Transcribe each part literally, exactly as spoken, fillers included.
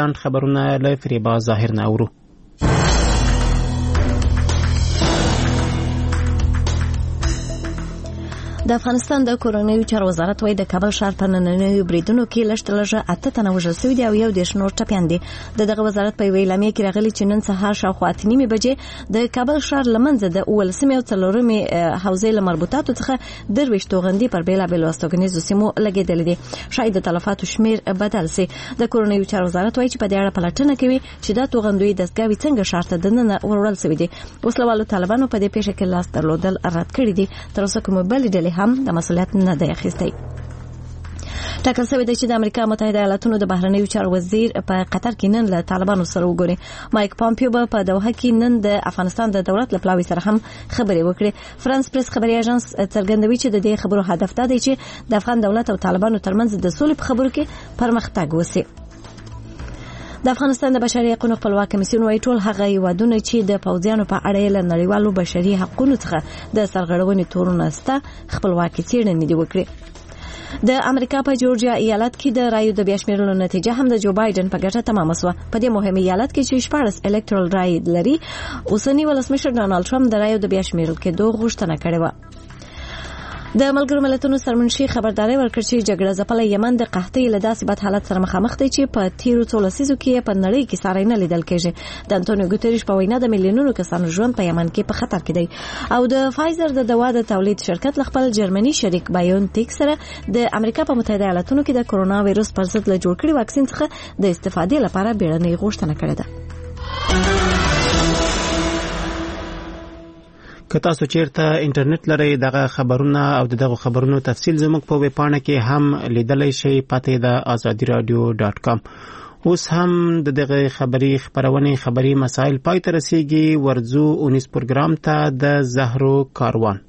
لاند خبرونه له فریبا ظاهر نه اورو. د افغانستان د کورنیو چارو وزارت وايي د کابل ښار په نننیو بریدونو کې لږ تر لږه اته تنه وژل شوي دي او یو دېرش نور ټپیان دي. د دغه وزارت په یوه اعلامیه کې راغلي چې نن سهار شاوخوا اته نیمې بجې د کابل ښار له منځه د اوولسمې او څلورمې حوزې له مربوطاتو څخه درویشت توغندي پر بېلابېلو استوګنیزو سیمو لګېدلې دي. شاید د تلفاتو شمېر بدل سي. د کورنیو چارو وزارت وايي چې په دې اړه پلټنه کوي چې دا توغندوي دستګاوې څنګه ښار ته دننه وروړل شوي دي. وسلوالو طالبانو په دې پیښه کې لاس درلودل رد کړي دي. تر اوسه کومه بلې ډلې هم د مسؤلیت نه دی اخیستی. ټاکل شوی دی چې د امریکا متحده ایالاتونو د بهرنیو چارو وزیر په قطر کې نن له طالبانو سره وګوري. مایک پامپیو به په دوحه کې نن د افغانستان د دولت له پلاوي سره هم خبرې وکړي. فرانس پریس خبري اژانس څرګندوي چې د دې خبرو هدف دا دی چې د افغان دولت او طالبانو ترمنځ د سولې په خبرو کې پرمختګ وشي. د افغانستان د بشري حقوقو خپلواک کمیسیون وايي ټول هغه هیوادونه چې د پوځیانو په اړه له نړیوالو بشري حقوقو څخه د سرغړونې تورونه سته خپلواکي څېړنې دي وکړي. د امریکا په جورجیا ایالت کې د رایو د بیا شمیرلو نتیجه هم د جو بایدن په ګټه تمامه شوه. په دې مهم ایالت کې چې شپاړس الکترال رای لري اوسنی ولسمشر ډانلډ ټرمپ د رایو د بیا شمیرل کېدو غوښتنه کړې وه. د ملګرو ملتونو سرمنشي خبرداري ورکړ چې جګړه ځپلې یمن د قحطۍ له داسې بد حالت سره مخامخ دی چې په تیرو څو لسیزو کې په نړۍ کې ساری نه لیدل کېږي. د انټونیو ګوتریش په وینا د میلیونونو کسانو ژوند په یمن کې په خطر کې دی او د فایزر د دوا د تولید شرکت له خپل جرمني شریک بایونټیک سره د امریکا په متحده ایالاتونو کې د کرونا وایرس پر ضد له جوړ کړي واکسین څخه د استفادې لپاره بیړنۍ غوښتنه کړې ده. که تاسو چیرته انټرنیټ لرئ دغه خبرونه او دغه خبرونو تفصیل زموږ په ویب پاڼه کې هم لیدلی شئ. پته د آزادي رادیو ډاټ کام. اوس هم د دغه خبري خبرونې خبري مسائل پای ته رسیږي. ورځو اونیس پروګرام ته د زهرو کاروان.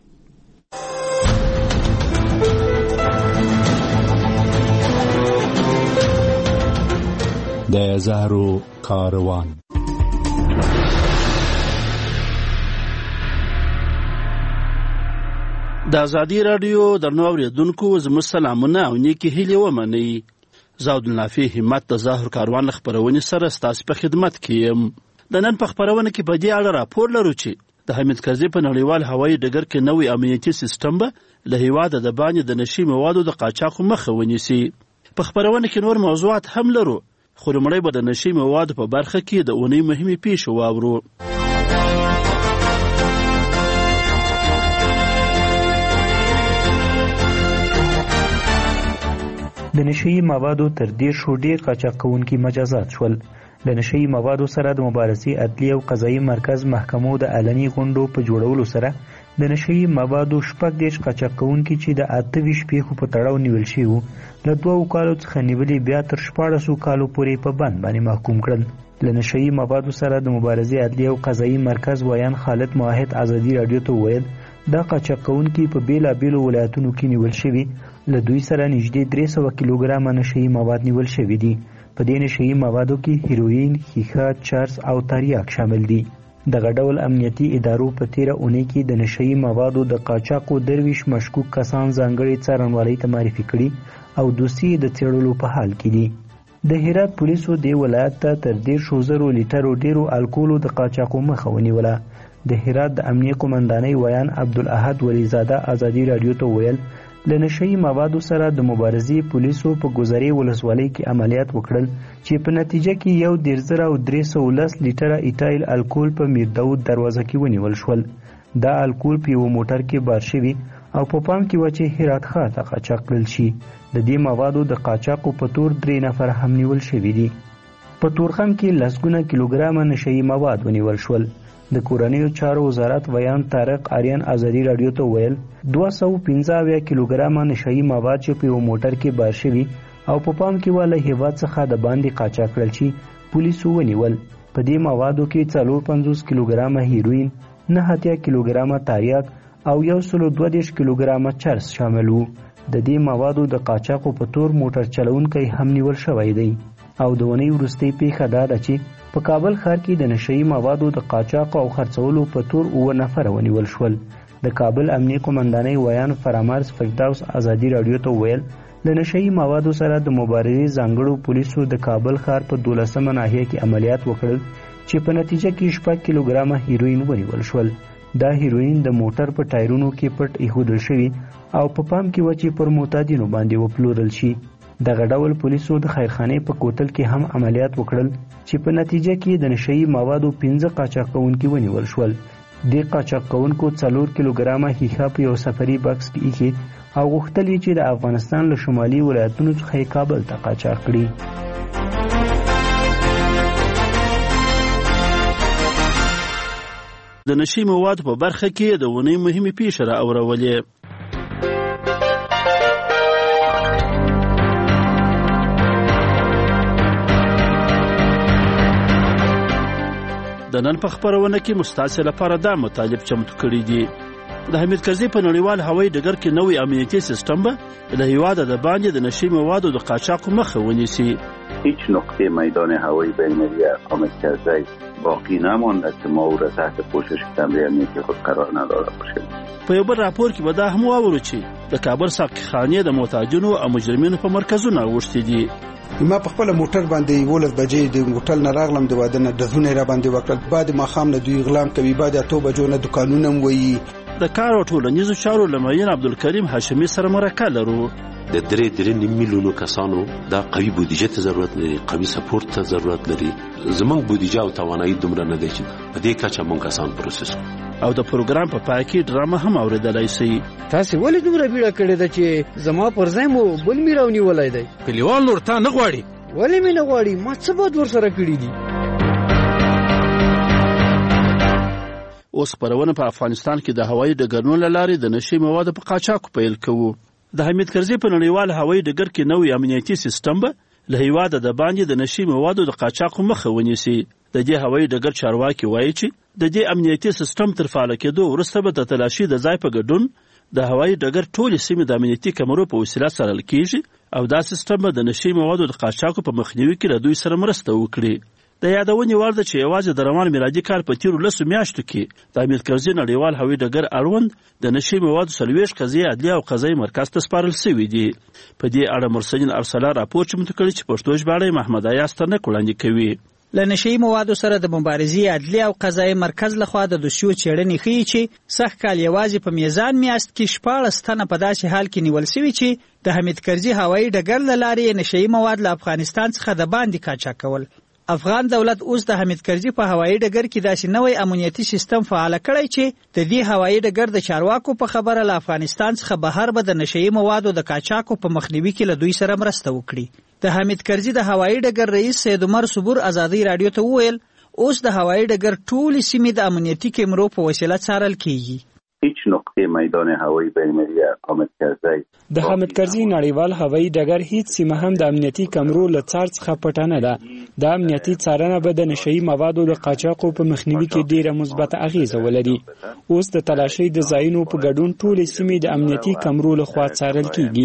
د زهرو کاروان. د آزادي رادیو درنو اوریدونکو زموږ سلامونه او نیکی هیلې ومنئ. زه عبدالنافع همت د زهرو کاروان خبرونې سره ستاسو په خدمت کې یم. د نن په خبرونه کې په دې اړه راپور لرو چې د حمید کرزي په نړیوال هوایي ډګر کې نوې امنیتي سیستم به له هیواده د باندې د نشي موادو د قاچاق مخه ونیسي. په خبرونه کې نور موضوعات هم لرو خو لومړی به د نشي موادو په برخه کې د اونۍ مهمې پیښې واورو. د نشئی موادو تر دیر شو ډیر قاچاق کوونکي مجازات شول. د نشئی موادو سره د مبارزې عدلیه او قضایي مرکز محکمو د علني غونډو په جوړولو سره د نشئی موادو شپږ دېرش قاچاق کوونکي چې د اته ویشت پیښو په تړاو نیول شوي وو له دوو کالو څخه نیولې بیا تر شپاړسو کالو پورې په بند باندې محکوم کړل. له نشئی موادو سره د مبارزې عدلیه او قضایي مرکز ویان خالد موحد آزادي رادیو ته وویل دا قاچاق کوونکي په بیلابیلو ولایتونو کې نیول شوي. له دوی سره نږدې درې سوه کیلوګرامه نشئی مواد نیول شوي دي. په دې نشئی موادو کې هیروین، ښیښه، چرس او تریاک شامل دي. دغه ډول امنیتي ادارو په تیره اونۍ کې د نشئی موادو د قاچاقو درویشت مشکوک کسان ځانګړي څارنوالۍ ته معرفي کړي او دوسیې د څېړلو په حال کې دي. د هرات پولیسو دې ولایت ته تر دېرشو زرو لیټرو ډیرو الکولو د قاچاقو مخه ونیوله. د هرات د امنیه قومندانۍ ویان عبدالاحد ولیزاده آزادي رادیو ته ویل له نشئی موادو سره د مبارزې پولیسو په ګذرې ولسوالۍ کې عملیات وکړل چې په نتیجه کې یو دېرش زره او درې سوه لس لیټره ایټایل الکول په میر داود دروازه کې ونیول شول. دا الکول په یوه موټر کې بار شوي او په پام کې وه چې هرات ښار ته قاچاق کړل شي. د دې موادو د قاچاقو په تور درې نفر هم نیول شوي دي. په تورخم کې لسګونه کیلوګرامه نشئی مواد ونیول شول. د کورنیو چارو وزارت ویان طارق آریان آزادي رادیو ته ویل دوه سوه پنځه اویا کیلوګرامه نشئی مواد چې په یو موټر کې بار شوي او په پام کې وه له هیواد څخه د باندې قاچاق کړل شي پولیسو ونیول. په دې موادو کې څلور پنځوس کیلوګرامه هیروین، نه اتیا کیلوګرامه تریاک او یو سلو دوه دېرش کیلوګرامه چرس شامل وو. د دې موادو د قاچاقو په تور موټر چلونکی هم نیول شوی دی. او د ونې وروستۍ پیښه دا ده چې په کابل ښار کې د نشئی موادو د قاچاق او خرڅولو په تور اووه نفره ونیول شول. د کابل امنیه قومندانۍ ویان فرامارز فردوس آزادي رادیو ته ویل د نشهیي موادو سره د مبارزې ځانګړو پولیسو د کابل ښار په دولسمه ناحیه کې عملیات وکړل چې په نتیجه کې شپږ کیلوګرامه هیروین ونیول شول. دا هیروین د موټر په ټایرونو کې پټ ایښودل شوي او په پام کې و چې پر معتادینو باندې وپلورل شي. دغه ډول پولیسو د خیرخانې په کوتل کې هم عملیات وکړل چې په نتیجه کې د نشهیي موادو پنځه قاچاق کوونکي ونیول شول. دې قاچاق کوونکو څلور کیلوګرامه ښیښه په یو سفري بکس کې ایښې او غوښتل یې چې د افغانستان له شمالي ولایتونو څخه یې کابل ته قاچاق کړي. د نشي مواد په برخه کې د ونې مهمې پیښې را اورولې. د نن په خبرونه کې مستاسې لپاره دا مطالب چمتو کړي دي. د حمید کرزي په نړیوال هوایي ډګر کې نوې امنیتي سیستم به د هیواده د باندې د نشي موادو د قاچاق مخه ونیسي. هیچ نقطه میدان هوایی بین‌المللی اقامت کرزی باقی نمانده که ما او را تحت پوشش کمره امنیتی خود قرار نداده باشیم. په یو بل راپور کې به دا هم واورو چې د کابل ساقخانې د معتادینو او مجرمینو په مرکزونه اوښتي دي. ما په خپل موټر باندې ولس بجې د هوټل نه راغلم د واده نه دزونه را باندې وکړل. بعد ما خام نه دوی غلام کوي، بعد اته بجو نه دکانونه وي. د کار او ټولنیزو چارو لمعین عبدالکریم هاشمي سره مرکه لرو. د درې درې نیم میلیونو کسانو دا قوي بودیجه ته ضرورت لري، قوي سپورت ته ضرورت لري. زمونږ بودیجه او توانایي دومره نه دی چې په دې کچه مونږ کسان پروسس او د پروګرام په پای کې ډرامه هم اوریدلای شي. تاسو ولې دومره بیړه کړې ده چې زما پر ځای مو بل میراونی ولای دی؟ کلیوال نور تا نه غواړي. ولې مې نه غواړي؟ ما څه بد ورسره کړي دي؟ اوس خبرونه په افغانستان کې د هوایي ډګرونو له لارې د نشي موادو په قاچاق پیل کوو. د حمید کرزي په نړیوال هوایي ډګر کې نوې امنیتي سیستم به له هیواده د باندې د نشي موادو د قاچاق مخه ونیسي. د دې هوایي ډګر چارواکي وایي چې د دې امنیتي سیستم تر فعال کېدو وروسته به د تلاشي د ځای په ګډون د هوایي ډګر ټولې سیمې د امنیتي کمرو په وسیله څارل کیږي او دا سیستم به د نشي موادو د قاچاقو په مخنیوي کې له دوی سره مرسته وکړي. د یادونې وړ ده چې یوازې د روان میلادي کال په تیرو لسو میاشتو کې د حمید کرزي نړیوال هوایي ډګر اړوند د نشي موادو څلوېښت قضیې عدلیه او قضایي مرکز ته سپارل سوي دي. په دې اړه مرسلین ارسلا راپور چمتو کړی چې پښتو ژباړه یې محمد ایاز ترنک وړاندې کوي. له نشي موادو سره د مبارزې عدلیه او قضایي مرکز لخوا د دوسیو څېړنې ښیي چې سږ کال یوازې په میزان میاشت کې شپاړس تنه په داسې حال کې نیول سوي چې د حمید کرزي هوایي ډګر له لارې نشي مواد له افغانستان څخه د باندې قاچاق کول. افغان دولت اوس د حمید کرزي په هوایي ډګر کې داسې نوې امنیتي سیستم فعال کړی چې د دې هوایي ډګر د چارواکو په خبره له افغانستان څخه بهر به د نشي موادو د قاچاقو په مخنیوي کې له دوی سره مرسته وکړي. د حمید کرزي د هوایي ډګر رئیس سید عمر صبور ازادي رادیو ته وویل اوس د هوایي ډګر ټولې سیمې د امنیتي کیمرو په وسیله څارل کیږي. هیچ نقطه میدان هوایی بین‌المللی اقامت کرزی د حمید کرزي نړیوال هوایي ډګر هیڅ سیمه هم د امنیتي کمرو له څار څخه پټه نه ده. د امنیتي څارنه به د نشهیي موادو د قاچاقو په مخنیوي کې ډیره مثبته اغیزه ولري. اوس د تلاشي د ځایونو په ګډون ټولې سیمې د امنیتي کمرو لخوا څارل کیږي.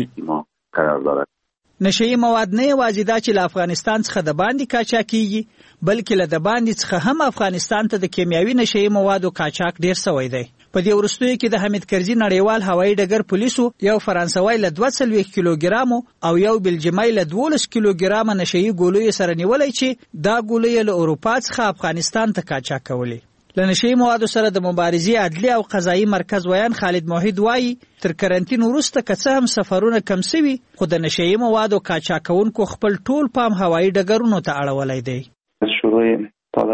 نشهیي مواد نه یوازې دا چې له افغانستان څخه د باندې قاچاق کیږي بلکې له د باندې څخه هم افغانستان ته د کیمیاوي نشهیي موادو قاچاق ډیر سوی دی. په دې وروستیو کې د حمید کرزي نړیوال هوایي ډګر پولیسو یو فرانسوي له دوه څلوېښت کیلوګرامو او یو بلجیمي له دولس کیلوګرامه نشهیي ګولۍ سره نیولای چې دا ګولۍ له اروپا څخه افغانستان ته قاچاق کولې. له نشهیي موادو سره د مبارزې عدلیه او قضایي مرکز ویان خالد موحد وایي تر کرنټین وروسته که څه هم سفرونه کم سوي خو د نشهیي موادو قاچاق کوونکو خپل ټول پام هوایي ډګرونو ته اړولی دی. د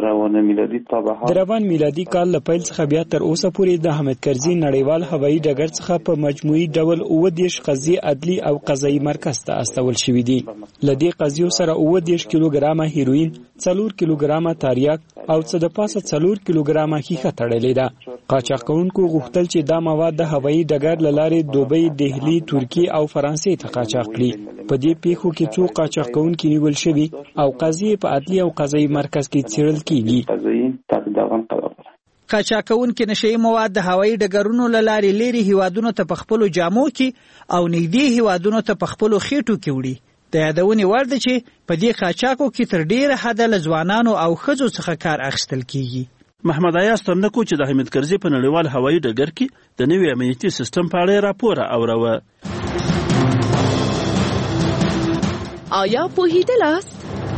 روان میلادي کال له پیل څخه بیا تر اوسه پورې د حمید کرزي نړیوال هوایي ډګر څخه په مجموعي ډول اووه دېرش قضیې عدلي او قضایي مرکز ته استول شوي دي. له دې قضیو سره اووه دېرش کیلوګرامه هیروین، څلور کیلوګرامه تاریاک او څه د پاسه څلور کیلوګرامه ښیښه تړلې ده. قاچاق کوونکو غوښتل چې دا مواد د هوایي ډګر له لارې دوبۍ، دهلي، ترکیې او فرانسې ته قاچاق کړي. په دې پیښو کې څو قاچاق کوونکي نیول شوي او قضیې په عدلي او قضایي مرکز کې څېړل کیږي. قاچاق کوونکي نشهیي مواد د هوایي ډګرونو له لارې لیرې هیوادونو ته په خپلو جامو کې او نږدې هیوادونو ته په خپلو خېټو کې وړي. د یادونې وړ ده چې په دې قاچاقو کې تر ډیره حده له ځوانانو او ښځو څخه کار اخیستل کیږي. محمد ایاز ترنکو چې د حمید کرزي په نړیوال هوایي ډګر کې د نوي امنیتي سیستم په اړه راپور اوروه. آیا پوهیدلاست؟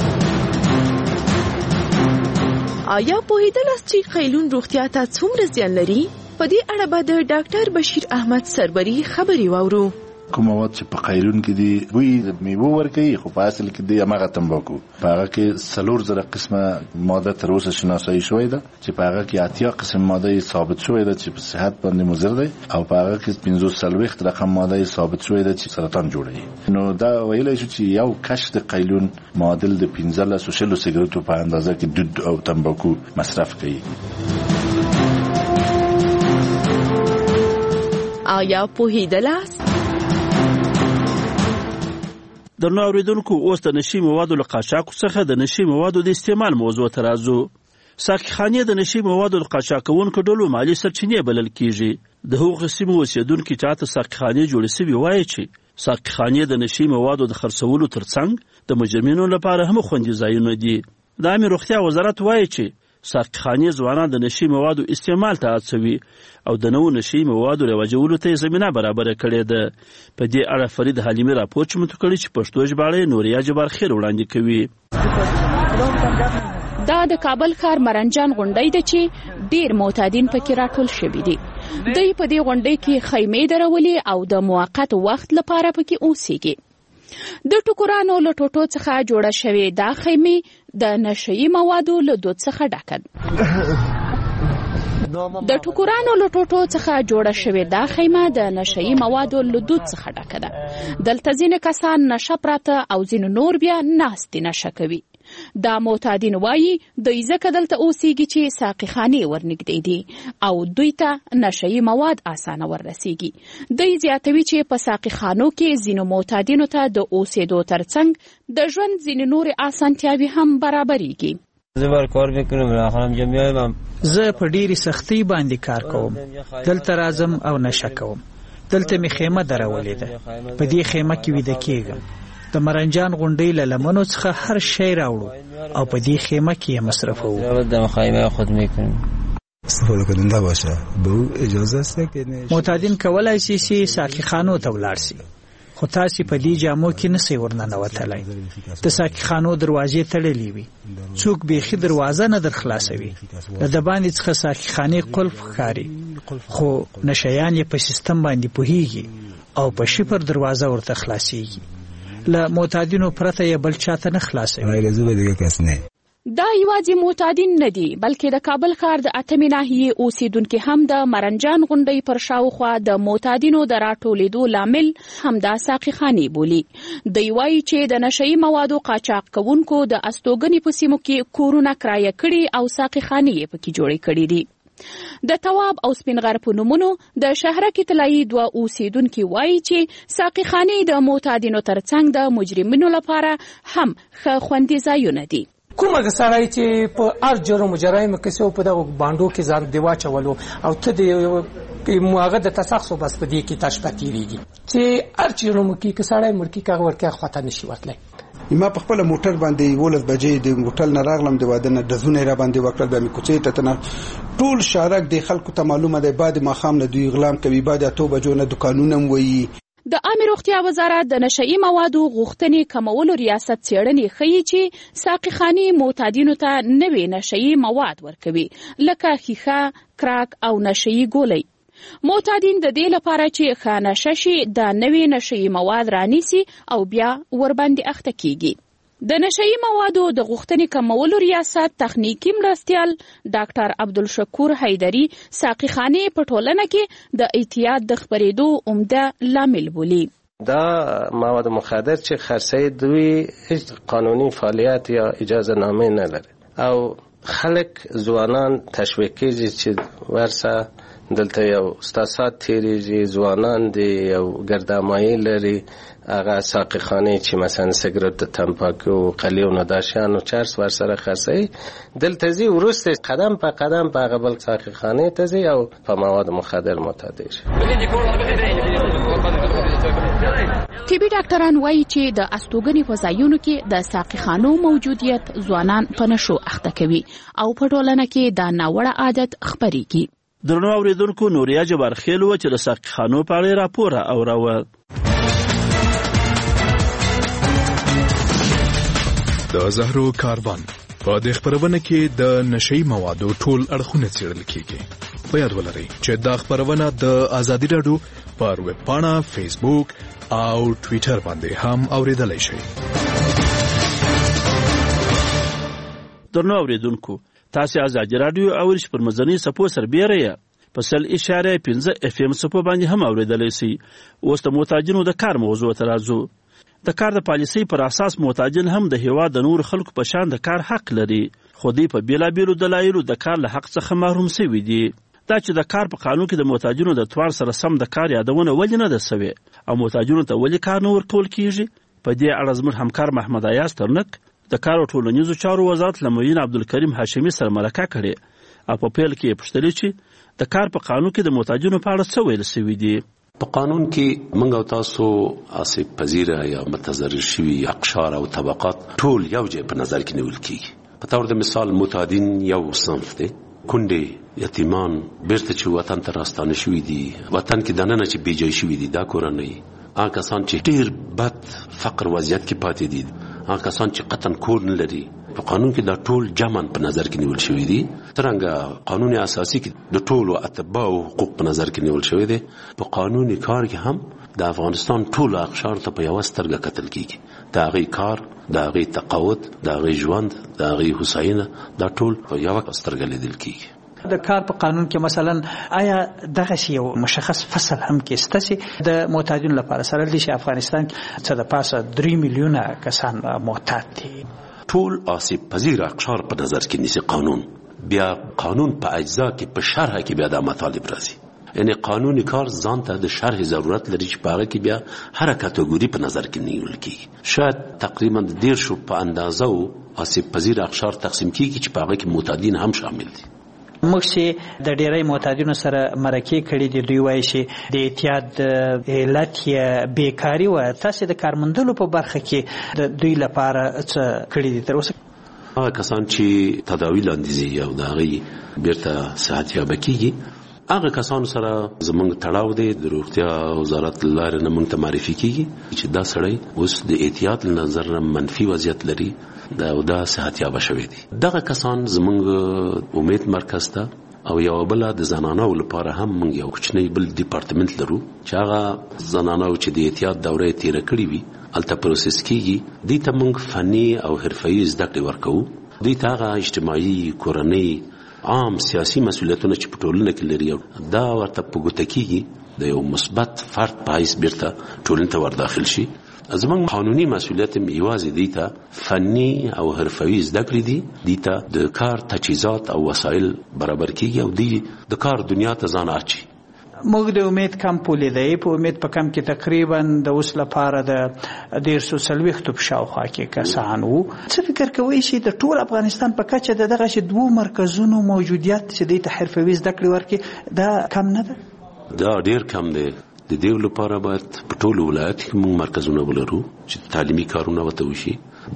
آیا پوهیدلاست چې قیلون روغتیا ته څومره زیان لري؟ په دې اړه به د ډاکټر بشیر احمد سربری خبري واورو. کوم مواد چې په قیلون کې دي بوی میوه ورکوي، خو په اصل کې دی هغه تمباکو. په هغه کې څلور زره قسمه ماده تر اوسه شناسایی شوې ده چې په هغه کې اتیا قسم ماده ثابت شوې ده چې په صحت باندې مضر ده، او په هغه کې پنځوس څلوېښت رقم ماده ثابت شوې ده چې سرطان جوړوي. نو دا ویلای شو چې یو کش د قیلون معادل د پنځلس شلو سیګریټو په اندازه کې دود او تمباکو مصرف کوي. آیا پوهیدلاست؟ درنو اوریدونکو، اوس د نشي موادو له قاچاق څخه د نشي موادو د استعمال موضوع ته راځو. ساقيخانې د نشي موادو د قاچاقونکو ډلو مالی سرچینې بلل کیږي. د هغو سیمو اوسیدونکو چې تاسو ساقيخانې جوړې سوي وایي چې ساقيخانې د نشي موادو د خرڅولو ترڅنګ د مجرمینو لپاره هم خوندي ځایونه دي. د عامه روغتیا وزارت وایي چې ساقيخانې ځوانان د نشي موادو استعمال ته هڅوي او د نوو نشي موادو رواجولو ته زمينه برابر کړې ده. په دې اړه فرید حلیمی راپور چمتو کړی چې پښتو ژباړه نوریا جبار خیر وړاندې کوي. دا د کابل ښار مرنجان غونډۍ ده چې ډیر معتادین پکې راټول شوي دي. دوی په دې غونډۍ کې خیمې درولې او د موقت وخت لپاره پکې اوسېږي. د ټوکرانو له ټوټو څخه جوړه شوې دا خیمې د نشئی موادو له دود څخه ډکه ده. د ټوکرانو له ټوټو څخه جوړه شوې دا خیمه د نشئی موادو له دود څخه ډکه ده. دلته ځینې کسان نشه پراته او ځینې نور بیا ناستې نشه کوي. دا معتادین وایي دوی ځکه دلته اوسېږي چې ساقيخانې ورنږدې دي او دوی ته نشئی مواد اسانه وررسېږي. دوی زیاتوي چې په ساقيخانو کې ځینو معتادینو ته د اوسېدو ترڅنګ د ژوند ځینې نورې اسانتیاوې هم برابرېږي. زه بر کار میکنم راخلم جمعیایم. زه په ډیری سختۍ باندې کار کوم. دلته راځم او نشه کوم. دلته می خیمه درولې ده. په دې خیمه کې ویده کېږم. د مرنجان غونډۍ له لمنو څخه هر شی راوړو او په دې خیمه کې یې مصرفوو. د خیمه خود میکنم. استفاده کننده باشه به او اجازه است که معتادین کولای شي چې ساقيخانو ته ولاړ شي، خو تاسو په دې جامو کې نسئ ورننوتلای. د ساقيخانو دروازې تړلې وي، څوک بیخي دروازه نه در خلاصوي. له د باندې څخه ساقيخانې قلف ښکاري، خو نشیان یې په سیستم باندې پوهیږي او په شفر دروازه ورته خلاصيږي. له معتادینو پرته یې بل چاته نه خلاصوي. دا یوازې معتادین نه دي بلکې د کابل ښار د اتمې ناحیې اوسیدونکو هم د مرنجان غونډۍ پر شاوخوا د معتادینو د راټولېدو لامل همدا ساقيخانې بولي. دوی وایي چې د نشئی موادو قاچاق کوونکو د استوګنې په سیمو کې کورونه کرایه کړي او ساقيخانې یې پکې جوړې کړي دي. د تواب او سپینغر په نومونو د شهرک طلایي دوه اوسیدونکو وایي چې ساقيخانې د معتادینو ترڅنګ د مجرمینو لپاره هم ښه خوندي ځایونه دي. کومه سړی چې په هر جرم جرایم کې څو په دغه باندو کې ځان دی واچولو او ته د موغه د تسخص بس په دې کې تشپتیریږي چې هر جرم کې کې سړی مرکی کاغ ورکه خطا نشي ورتلای. ما په خپل موټر باندې ولس بجې د هوټل نه راغلم د واده نه د زونه را باندې وکړل به مې کوڅې ته تنه ټول شارک د خلکو ته معلومه ده بعد ما خام نه دوی اغلام کوي بعد اتو بجو نه دکانونه وي. د عامه روغتیا وزارت د نشئی موادو غوښتنې کمولو ریاست څېړنې ښیي چې ساقيخانې معتادینو ته نوې نشئی مواد ورکوي لکه ښیښه، کراک او نشئی ګولۍ. معتادین د دې لپاره چې ښه نشه شي د نوې نشئی مواد رانیسي او بیا ورباندې اخته کیږي. د نشئی موادو د غوښتنې کمولو ریاست تخنیکی مرستیال ډاکټر عبدالشکور حیدری ساقيخانې په ټولنه کې د اعتیاد د خبرېدو عمده لامل بولي. دا مواد مخدر چې خرڅې دوی هیڅ قانوني فعالیت یا اجازه نامه نه لري او خلک ځوانان تشویق کوي چې ورسه دلته یو استاسات تیریږي ځوانان دی یو ګردامایي لري هغه ساقيخانې چې مثلا سیګریټ، تمباکو، قلیو، نداشیان او چرس ورسره خرڅي دلته زی ورسته قدم په قدم په هغه بل ساقيخانې ته زی او په مواد مخدر معتاد شي. طبي ډاکټران وایي چې د استوګنې په ځایونو کې د ساقيخانو موجودیت ځوانان په نشو اخته کوي او په ټولنه کې دا ناوړه عادت خبرېږي. درنو اوریدونکو نوریا جبار خیر و چې د ساقيخانو په اړه راپور اوروه. د زهرو کاروان په دې خبرونه کې د نشئی موادو ټول اړخونه څېړل کیږي. په یاد ولرئ چې دا خبرونه د ازادي راډیو پر ویب پاڼه، فیسبوک او ټوئیټر باندې هم اوریدلای شئ. درنو اوریدونکو، تاسو ازادي راډیو او ریش پر مزنی سپو سربېره په سل اشاره پنځه اف ام سپو باندې هم اوریدلای شئ. اوس د محتاجینو د کار موضوع ته راځو. د کار د پالیسۍ پر اساس محتاجین هم د هیواد د نور خلکو په شان د کار حق لري، خو دوی په بیلابیلو دلایلو د کار له حق څخه محروم شوي دي. دا چې د کار په قانون کې د محتاجینو د توان سره سم د کار یادونه ولې نه ده سوې او محتاجینو ته ولې کار نه ورکول کیږي، په دې اړه زموږ همکار محمد ایاز ترنک د کار او ټولنیزو چارو وزارت له معین عبدالکریم هاشمي سره مرکه کړې او په پیل کې یې پوښتلې چې د کار په قانون کې د محتاجینو په اړه څه ویل شوي دي. په قانون کې موږ او تاسو آسیب پذیره یا متضرر شوي اقشار او طبقات ټول یو ځای په نظر کې نیول کیږي. په تور د مثال متعدین یو صنف دی، کونډې، یتیمان، بیرته چې وطن ته راستانه شوي دي، وطن کې دننه چې بیجای شوي دي، دا کورنۍ، هغه کسان چې ډیر بد فقر وضعیت کې پاتې دي، هغه کسان چې قطن کور نه لري، په قانون کې دا ټول جمعاً په نظر کې نیول شوي دي. څرنګه قانون اساسي کې د ټولو اتباعو حقوق په نظر کې نیول شوي دي، په قانون کار کې هم د افغانستان ټولو اقشار ته په یوه سترګه کتل کیږي. د هغې کار، د هغې تقاعد، د هغې ژوند، د هغې هوساینه، دا ټول په یوه سترګه لیدل کیږي. د کار په قانون کې مثلا آیا دغه شی یو مشخص فصل هم کې شته چې د محتاجینو لپاره سره دي چې افغانستان کې څه د پاسه درې میلیونه کسان محتاج دي؟ ټول آسیب پذیر اقشار په نظر کې نیسي قانون. بیا قانون په اجزا کې په شرح کې بیا د مطالب راځي، یعنی قانوني کار ځان ته د شرح ضرورت لري چې په هغه کې بیا هر کټګوري په نظر کې نیول کیږي. شاید تقریبا د دیرشو په اندازه او آسیب پذیر اقشار تقسیم کیږي چې په هغه کې معتادین هم شامل دي. موږ چې د ډیری معتادینو سره مرکې کړي دي، دوی وایي چې د اعتیاد علت یې بیکاري وه. تاسې د کارموندلو په برخه کې د دوی لپاره څه کړي دي تر اوسه؟ هغه کسان چې تداوی لاندې ځي او د هغې بیرته صحت یابه کیږي، هغه کسانو سره زموږ تړاو دی، د روغتیا وزارت له لارې نه موږ ته معرفي کیږي چې دا سړی اوس د اعتیاد له نظر نه منفي وضعیت لري او دا صحت یابه شوی دی. دغه کسان زموږ امید مرکز ته او یو بل د زنانو لپاره هم موږ یو کوچنی بل ډیپارټمنټ لرو چې هغه زنانو چې د اعتیاد دوره تیر کړې وي الته پروسس کیږي. دې ته موږ فني او حرفي زده کړې ورکوو. دې ته هغه اجتماعي، کورنۍ، عام سیاسي مسؤلیتونه چې په ټولنه کې لري دا ورته په ګوته کیږي، د یو مثبت فرد په حیث بیرته ټولنې ته ورداخل شي. زموږ قانوني مسؤلیت یوازې دې ته فني او حرفوي زده کړې دي، دې ته د کار تجهیزات او وسایل برابر کیږي او دې د کار دنیا ته ځان اچي. موږ د امید کم پولیدی په امید په کم کې تقریبا د اوس لپاره د ډېر څو څلوېښتو په شاوخوا کې کسان وو. څه فکر کوئ چې د ټول افغانستان په کچه د دغه دوو مرکزونو موجودیت چې دې ته حرفوي زده کړې ورکړي دا کم نه ده؟ دا ډېر کم دی. د دې لپاره باید په ټولو ولایت کې موږ مرکزونه ولرو چې تعلیمي کارونه ورته وشي.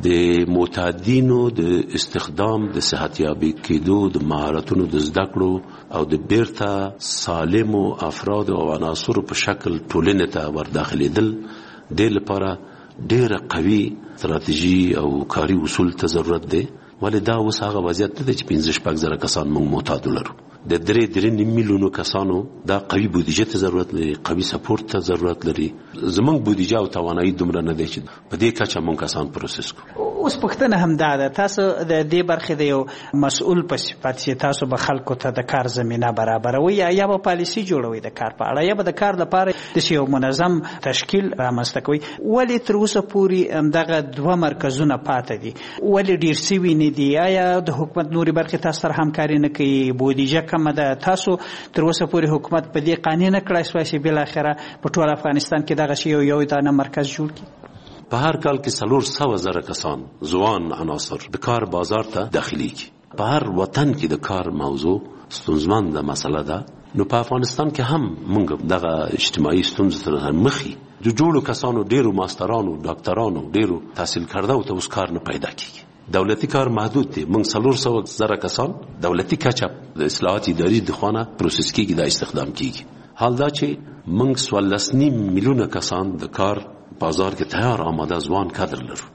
د معتادینو د استخدام، د صحت یابي کېدو، د مهارتونو د زده کړو او د بیرته سالمو افرادو او عناصرو په شکل ټولنې ته ورداخلېدل، دې لپاره ډېره قوي ستراتیژي او کاري اصول ته ضرورت دی. ولې دا اوس هغه وضعیت نه دی چې پنځه شپږ زره کسان موږ معتاد ولرو. د درې درې نیم میلیونو کسانو دا قوي بودیجه ته ضرورت لري، قوي سپورت ته ضرورت لري. زموږ بودیجه او توانایي دومره نه دی چې په دې کچه موږ کسان پروسس کړو. اوس پوښتنه هم دا ده، تاسو د دې برخې د یو مسؤل په صفت چې تاسو به خلکو ته د کار زمینه برابروي یا به پالیسي جوړوي د کار په اړه، یا به د کار لپاره د یو منظم تشکیل رامنځته کوي. ولې تر اوسه پورې دغه دوه مرکزونه پاتې دي؟ ولې ډېر سوي نه دي؟ آیا د حکومت نورې برخې تاسو سره همکاري نه کوي؟ بودیجه کمه ده؟ تاسو تر اوسه پورې حکومت په دې قانع نه کړای شوی چې بالاخره په ټول افغانستان کې دغه شی یو یو دانه مرکز جوړ کړي؟ په هر کال کې څلور سوه زره کسان ځوان عناصر د کار بازار ته داخليږي. په هر وطن کې د کار موضوع ستونزمنده مسله ده. نو په افغانستان کې هم موږ دغه اجتماعي ستونزو سره مخ یو. د جوړو کسانو ډیرو ماسترانو، ډاکټرانو، ډیرو تحصیل کرده او ته اوس کار نه پیدا کیږي. دولتي کار محدود دی. موږ څلور سوه زره کسان دولتي کچه د اصلاحات اداري د خوانه پروسس کیږي، دا استخدام کیږي. حال دا چې موږ څوارلس نیم میلیونه کسان د کار بازار کې تیار آماده ځوان کادر لرو.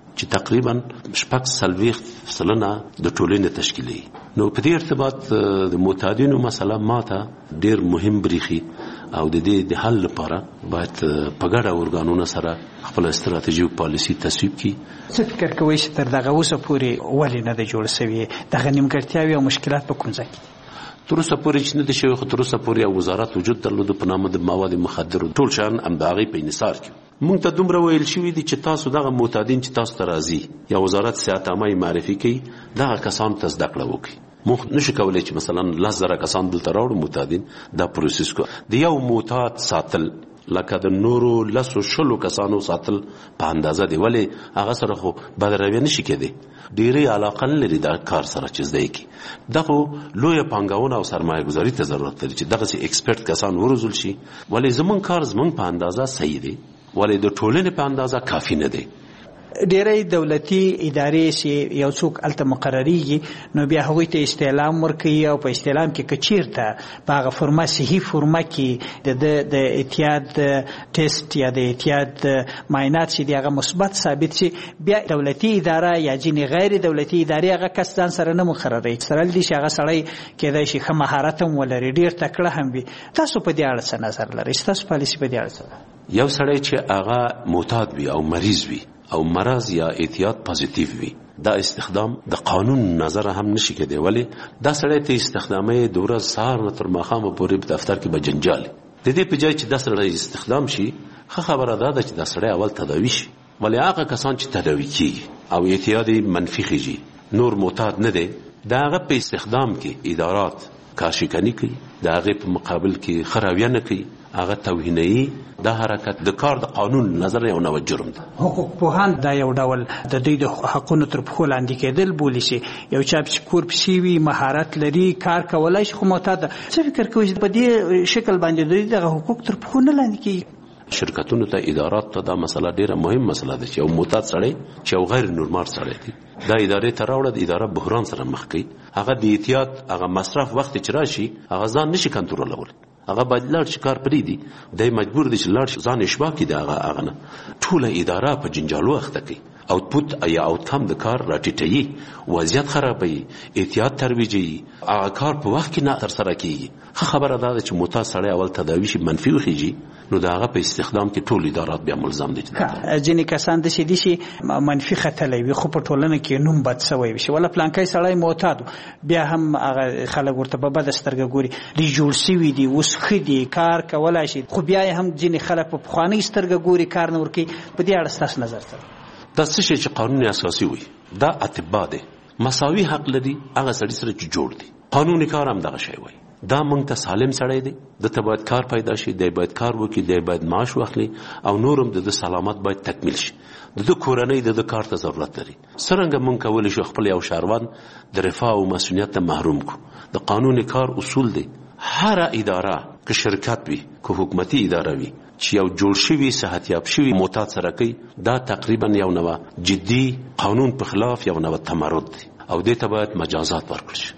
چې تقریبا شپږ څلوېښت سلنه د ټولنې تشکیلوي. نو په دې ارتباط د معتادینو مسله ماته ډېر مهم بریښي او د دې د حل لپاره باید په ګډه ارګانونو سره خپل استراتیژي او پالیسي تصویب کړي. څه فکر کوئ چې تر دغه اوسه پورې ولې نه دی جوړ شوی؟ دغه نیمګړتیاوې او مشکلات په کوم ځای کې دي؟ تر اوسه پورې چې نه دي شوي، خو تر اوسه پورې یو وزارت وجود درلوده په نامه د مواد مخدرو. ټول شیان هم د هغې په انحصار کې. موږ ته دومره ویل شوي دي چې تاسو دغه معتادین چې تاسو ته راځي یا وزارت صحت عامه یې معرفي کوي، دغه کسانو ته زده کړه وکړي. موږ نشو کولی چې مثلا لس زره کسان دلته راوړو معتادین، دا پروسس کو د یو معتاد ساتل لکه د نورو لسو شلو کسانو ساتل په اندازه دی. ولې هغه سره خو بدرویه نشي کېدی، ډېرې علاقه نه لري دا کار سره چې زده یې کړي. دغه لویه پانګونه او سرمایه ګذاري ته ضرورت لري چې دغسې ایکسپرټ کسان وروزل شي. ولې زمونږ کار زمونږ په اندازه صحیح دی، ولې د ټولنې په اندازه کافي نه دی. ډېری دولتي ادارې چې یو څوک هلته مقرریږي نو بیا هغوی ته استعلام ورکوي او په استعلام کې که چېرته په هغه فورمه صحیح فورمه کې د ده د اعتیاد ټیسټ یا د اعتیاد معاینات چې دي هغه مثبت ثابت شي، بیا دولتي اداره یا ځینې غیر دولتي ادارې هغه کس ځان سره نه مقرروي. سره دي چې هغه سړی کېدای شي ښه مهارت هم ولري، ډېر تکړه هم وي. تاسو په دې اړه څه نظر لرئ؟ ستاسو پالیسي په دې اړه څه ده؟ یو سړی چې هغه معتاد وي او مریض وي او مرض یا اعتیاد پازیتیو وي، دا استخدام د قانون نظر هم نشي کېدی. ولې دا سړی ته استخدامي د ورځ سهار نه تر ماښامه پورې په دفتر کې به جنجال د دې په ځای چې دا سړی استخدام شي، ښه خبره دا ده چې دا سړی اول تداوي شي. ولې هغه کسان چې تداوي کېږي او اعتیاد منفي خیږي، نور معتاد نه دی، د هغه په استخدام کې ادارات کارشکني کوي، د هغې په مقابل کې ښه رویه نه کوي، هغه توهینوي. دا حرکت د کار د قانون نظر یو نوی جرم ده. حقوق پوهان دا یو ډول د دوی د حقونو تر پښو لاندې کېدل بولي چې یو چا چې کور پسې وي، مهارت لري، کار کولی شي، خو معتاد ده. څه فکر کوئ چې په دې شکل باندې دوی دغه حقوق تر پښو نه لاندې کېږي؟ شرکتونو ته، ادارات ته دا مسله ډیره مهم مسله ده چې یو معتاد سړی چې یو غیر نورمال سړی دی دا ادارې ته راوړه، د اداره بحران سره مخ کوي. هغه د احتیاط هغه مصرف وخت چې راشي هغه ځان نشي کنټرولولی، هغه باید لاړ شي کار پرېږدي، دی مجبور دی چې لاړ شي ځان اشباه کړي د هغه هغه نه. ټوله اداره په جنجالو اخته کوي، اوتپوت یا اوتکم د کار راټیټوي، وضعیت خرابوي، احتیاط ترویجوي، هغه کار په وخت کې نه ترسره کېږي. ښه خبره دا ده چې معتاد سړی اول تداوي شي، منفي وخیږي، نو د هغه په استخدام کې ټول ادارات بیا ملزم دي. ځینې کسان داسې دي چې منفي ختلی وي خو په ټولنه کې نوم بد سوی وي، ولا پلانکی سړی معتاد بیا هم هغه خلک ورته په بده سترګه ګوري، دوی جوړ سوي دي، اوس ښه دي، کار کولی شي، خو بیا هم ځینې خلک په پخوانۍ سترګه ګوري، کار نه ورکوي. په دې اړه ستاسو نظر څه؟ دا څه شی چې قانون اساسي وي، دا اطبا دی، مساوي حق لري هغه سړي سره چې جوړ دي. قانوني کار هم دغه شی وایي. دا موږ ته سالم سړی دی، دته باید کار پیدا شي، دی باید کار وکړي، دی باید معاش واخلي او نور هم د ده سلامت باید تکمیل شي. د ده کورنۍ د ده کار ته ضرورت لري. څرنګه موږ کولی شو خپل یو شهروند د رفاه او مسؤلیت ته محروم کو؟ د قانوني کار اصول دی. هر اداره که شرکت وي که حکومتي اداره وي چې یو جوړ شوي صحتیاب شوي معتاد سره کوي، دا تقریبا یو نوه جدي قانون په خلاف یو نوه تمرد دی او دې ته باید مجازات ورکړل شي.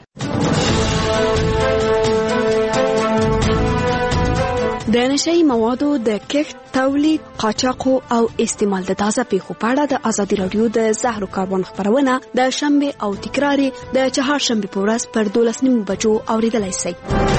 د نشئی موادو د کښت، تولید، قاچاق او استعمال د تازه پیښو په اړه د ازادي رادیو د زهرو کاروان خبرونه د شنبه او تکرار د چهارشنبه په ورځ پر دولس نیمو بجو اوریدلای شئ.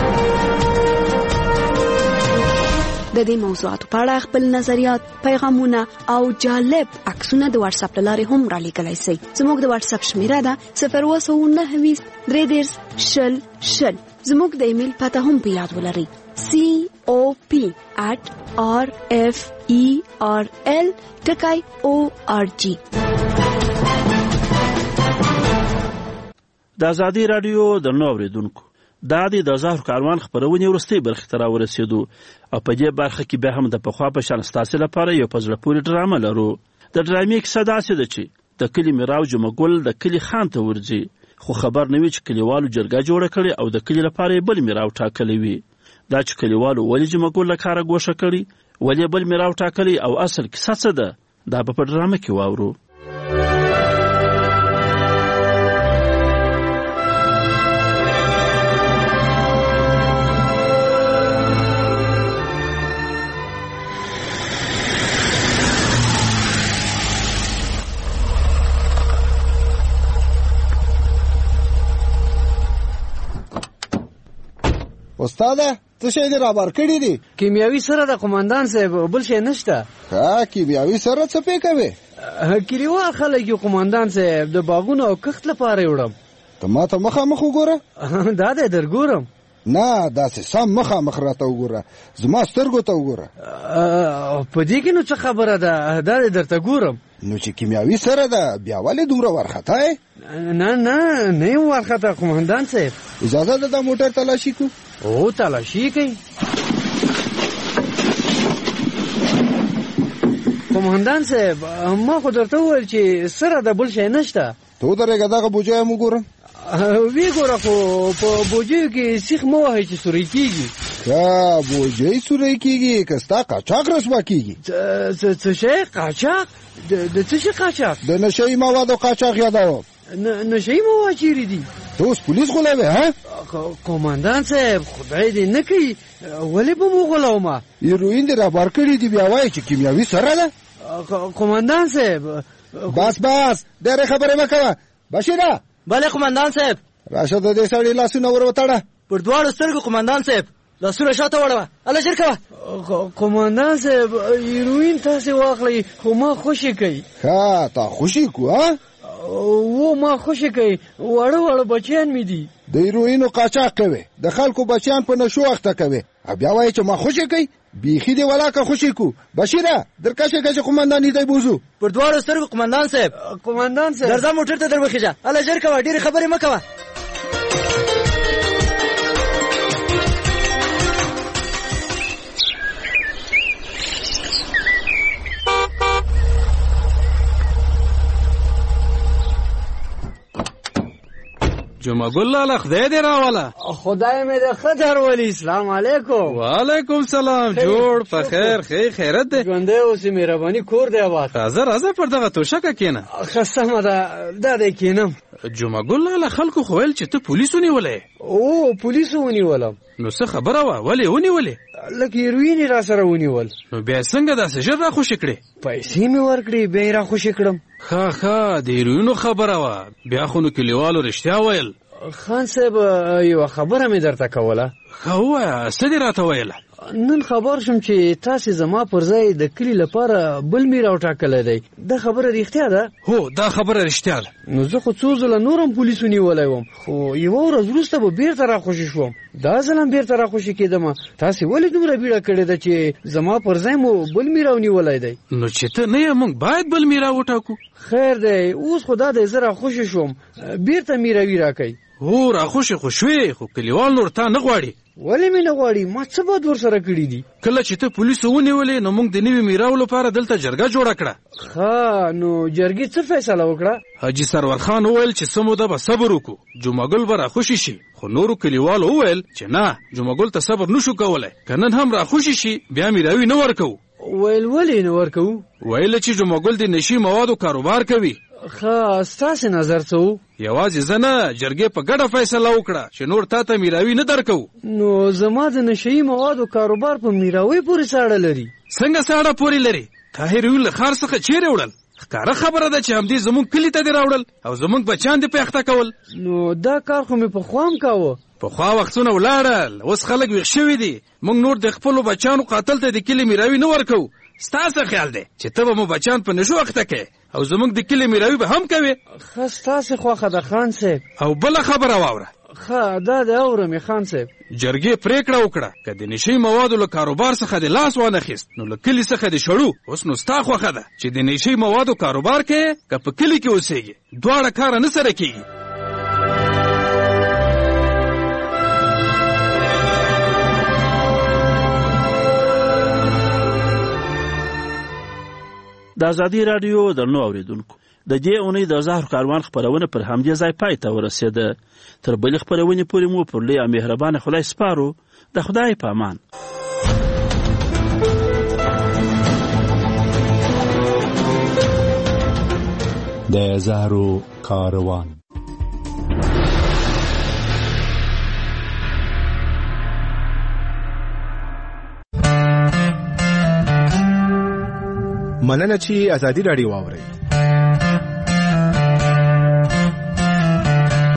د دې موضوعاتو په اړه خپل نظریات، پیغامونه او جالب عکسونه د واتس اپ لارې هم را لیږلی شئ. زموږ د واتس اپ شمیره ده صفر اووه سوه نهه ویشت درې دېرش شل شل. زموږ د ایمیل پته هم په یاد ولرئ: سی او پی at r f e r l ټکی او ار جی. د ازادي رادیو د نو اوریدونکو، دا د زهرو کاروان خبرونې وروستۍ برخې ته راورسېدو او په دې برخه کې بیا هم د پخوا په شان ستاسې لپاره یو په زړه پورې ډرامه لرو. د ډرامې کیسه داسې ده چې د کلي میراو جمعګل د کلي خان ته ورځي، خو خبر نه وي چې کلیوالو جرګه جوړه کړې او د کلي لپاره یې بل میراو ټاکلی وي. دا چې کلیوالو ولې جمعګل له کاره ګوښه کړي، ولې بل میراو ټاکلی او اصل کیسه څه ده، دا به په ډرامه کې واورو. استاده څه شی دې رابر کړی دي؟ کیمیاوي سره د قومندان صاحب بل شی نشته. ها کیمیاوي سره څه پې کوي؟ کلیوال خلک یو قومندان صاحب د باغونو او کښت لپاره وړم. ته ما ته مخامخ وګوره. دا دې درګورم. نه داسې سم مخامخ راته وګوره، زما سترګو ته وګوره. په دې کې نو څه خبره ده؟ دا دې درته ګورم. نو چې کیمیاوي سره ده بیا ولې دومره وارخطا یې؟ نه نه نه یم وارخطا قومندان صاحب. اجازه ده دا موټر تلاشي کو؟ او تلاشي کوي. قومندان صاحب ما خو درته وویل چې سره د بل شی نشته. ته ودرېږه دغه بوجۍ هم وګوره. وی ګوره خو په بوجیو کې سیخ مه وهئ چې سوری کېږي. ښه بوجۍ سوری کېږي که ستا قاچاق رسوا کېږي. څه شی قاچاق؟ د څه شي قاچاق؟ د نشهیي موادو قاچاق یادوم. نشهیي مواد چیرې دي؟ ته اوس پولیس غولوې ها؟ قومندان صاحب خدای دې نه کوي، ولې به مو غولومه؟ هیروین دې رابار کړي دي بیا وایي چې کیمیاوي سره ده؟ قومندان صاحب بس بس ډېرې خبرې مه کوه. بشیره. بله قومندان صاحب. راشه د دې سړي لاسونه ور وتړه. پر دواړو سترګو قومندان صاحب لاسونه شاته وړوه. هله ژر کوه. قومندان صاحب هیروین تاسې واخلئ خو ما خوشي کوي. ښه تا خوشي کو ها؟ و ما خوشي کوي، واړه واړه بچیان مې دي. د هیروینو قاچاق کوي، د خلکو بچیان په نشو اخته کوي، بیا وایي چې ما خوشي کوي. بیخي دې ولاکه خوشي کو. بشیره درکشه کشه قومندان دې بوزو. پر دواړو سترګو قومندان صاحب. قومندان صاحب درځه موټر ته در وخیژه. هله ژر کوه، ډېرې خبرې مه کوه. جمعه ګل لاله خدای دې راوله. خدای مې دې ښه درولي. اسلام علیکم. وعلیکم سلام. جوړ په خیر خیر خیرت دی. ژوندی اوسې مهرباني کور دی آباد. راځه راځه پر دغه توشکه کښېنه. ښه سمه ده دا دی کښېنم. جمعه ګل لاله خلکو خو ویل چې ته پولیس ونیولی. او پولیسو ونیولم. نو څه خبره وه؟ ولې ونیولې؟ لکه هیروین یې را سره ونیول. نو بیا څنګه داسې ژر را خوشي کړې؟ پیسې مې ورکړې بیا یې را خوشي کړم. ښه ښه د هیروینو خبره وه. بیا خو نو کلیوالو رښتیا ویل. خان صاحب یوه خبره مې درته کوله. ښه ووایه څه دې راته ویله؟ نن خبر شم چې تاسې زما پر ځای د کلي لپاره بل میر راوټاکلی دی. دا خبره رښتیا ده؟ هو دا خبره رښتیا ده. نو زه خو څو ځله نور هم پولیسو نیولی وم، خو یوه ورځ وروسته به بیرته راخوشي شوم. دا ځل هم بیرته راخوشي کېدمه. تاسې ولې دومره بیړه کړې ده چې زما پر ځای مو بل میر راونیولی دی؟ نو چې ته نه یې موږ باید بل میر راوټاکو. خیر دی اوس خو دا دی زه راخوشي شوم، بیرته میروي راکئ. هو راخوشي خو شوې، خو کلیوال نور تا نه غواړي. ولې مې نه غواړي؟ ما څه بد ورسره کړي دي؟ کله چې ته پولیسو ونیولې نو موږ د نوي میراو لپاره دلته جرګه جوړه کړه. ښه نو جرګې څه فیصله وکړه؟ حاجي سرور خان وویل چې څه موده به صبر وکړو، جمعه ګل به راخوشي شي. خو نورو کلیوالو وویل چې نه جمعه ګل ته صبر نشو کولی، که نن هم راخوشي شي بیا میراوي نه ورکوو. ویل ولې نه ورکوو؟ ویل چې جمعه ګل د نشي موادو کاروبار کوي. ښه ستاسې نظر څه و؟ یوازې زه نه، جرګې په ګډه فیصله وکړه چې نور تا ته میراوي نه درکوو. نو زما د نشهیي موادو کاروبار په میراوي پورې ساړه لري؟ څنګه ساړه پورې لري؟ تا هیروین له ښار څخه چیرې وړل؟ ښکاره خبره ده چې همدې زموږ کلي ته دې راوړل او زموږ بچیان دې په اخته کول. نو دا کار خو مې پخوا هم کاوه. پخوا وختونه ولاړل، اوس خلک ویښ شوي دي. موږ نور د خپلو بچیانو قاتل ته د کلي میراوي نه ورکوو. ستا څه خیال دی چې ته به مو بچیان په نشو اخته کوې او زموږ د کلي میراوي به هم کوې؟ ښه ستاسې خوښه ده خان صاحب. او بله خبره واوره. ښه دا د اورم خان صاحب. جرګې پریکړه وکړه که د نشي موادو له کاروبار څخه د لاس وانخیست نو له کلي څخه د شړو. اوس نو ستا خوښه ده چې د نشي موادو کاروبار کوې که په کلي کې اوسېږي، دواړه کاره نه سره کېږي. د ازادي راډیو درنو اوریدونکو، د دې اونۍ د زهر کاروان خپرونه پر همدې ځای پای ته ورسېده. تر بلې خپرونې پورې مو پر لوی او مهربانه خدای سپارو. د خدای په امان. د زهرو کاروان. مننه چې ازادي راډیو واورئ.